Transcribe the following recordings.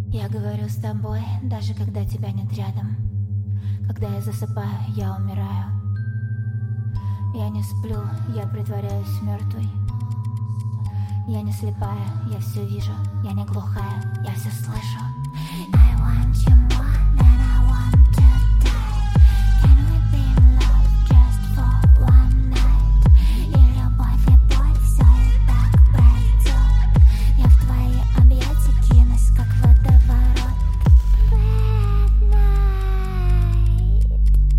Я говорю с тобой, даже когда тебя нет рядом. Когда я засыпаю, я умираю. Я не сплю, я притворяюсь мертвой. Я не слепая, я все вижу. Я не глухая, я все слышу. I want you more than I want to die. Can we be in love just for one night? И любовь, и боль, все и так пройдет. Я в твои объятия кинусь, как водоворот. Bad night.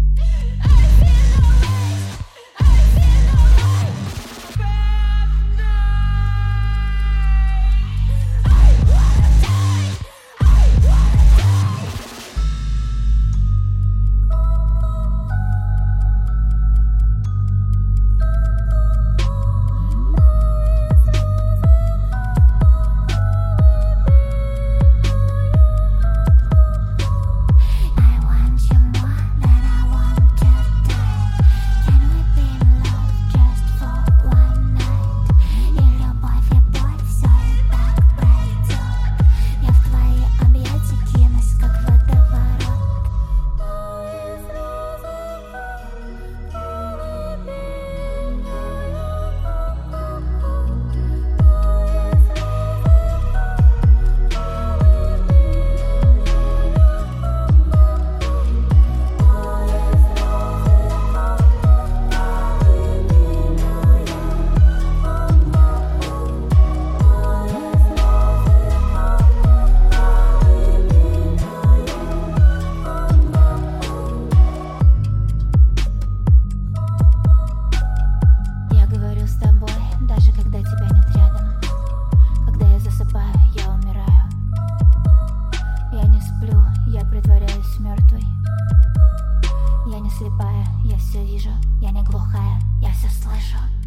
Я притворяюсь мертвой. Я не слепая, я все вижу. Я не глухая, я все слышу.